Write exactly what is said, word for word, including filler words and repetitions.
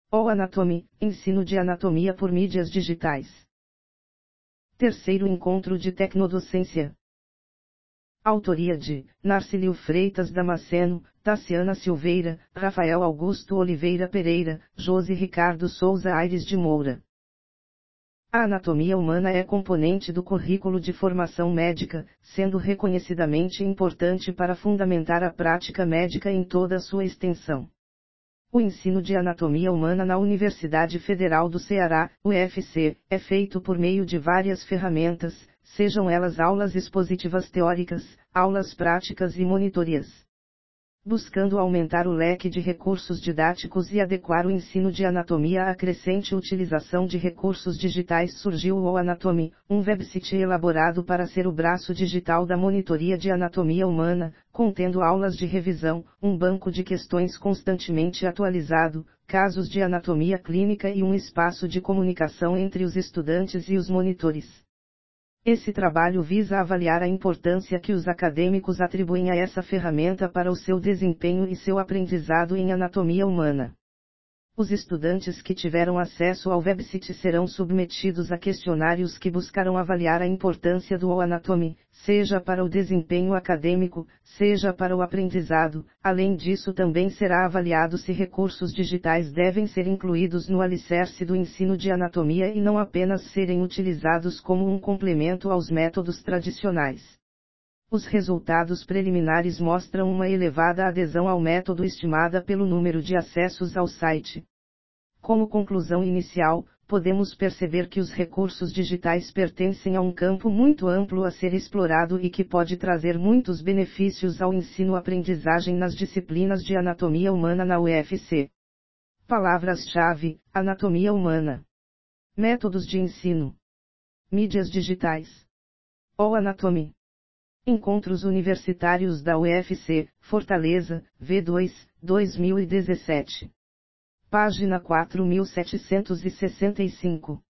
ou Anatomy, ensino de anatomia por mídias digitais. Terceiro encontro de tecnodocência. Autoria de Narcílio Freitas Damasceno, Tassiana Silveira, Rafael Augusto Oliveira Pereira, Josi Ricardo Souza Aires de Moura. A anatomia humana é componente do currículo de formação médica, sendo reconhecidamente importante para fundamentar a prática médica em toda a sua extensão. O ensino de anatomia humana na Universidade Federal do Ceará, U F C, é feito por meio de várias ferramentas, sejam elas aulas expositivas teóricas, aulas práticas e monitorias. Buscando aumentar o leque de recursos didáticos e adequar o ensino de anatomia à crescente utilização de recursos digitais, surgiu o Anatomy, um website elaborado para ser o braço digital da monitoria de anatomia humana, contendo aulas de revisão, um banco de questões constantemente atualizado, casos de anatomia clínica e um espaço de comunicação entre os estudantes e os monitores. Esse trabalho visa avaliar a importância que os acadêmicos atribuem a essa ferramenta para o seu desempenho e seu aprendizado em anatomia humana. Os estudantes que tiveram acesso ao website serão submetidos a questionários que buscarão avaliar a importância do Anatomy, seja para o desempenho acadêmico, seja para o aprendizado. Além disso, também será avaliado se recursos digitais devem ser incluídos no alicerce do ensino de anatomia e não apenas serem utilizados como um complemento aos métodos tradicionais. Os resultados preliminares mostram uma elevada adesão ao método estimada pelo número de acessos ao site. Como conclusão inicial, podemos perceber que os recursos digitais pertencem a um campo muito amplo a ser explorado e que pode trazer muitos benefícios ao ensino-aprendizagem nas disciplinas de anatomia humana na U F C. Palavras-chave: anatomia humana, métodos de ensino, mídias digitais, ou Anatomy. Encontros Universitários da U F C, Fortaleza, V dois, dois mil e dezessete. Página quatro mil setecentos e sessenta e cinco.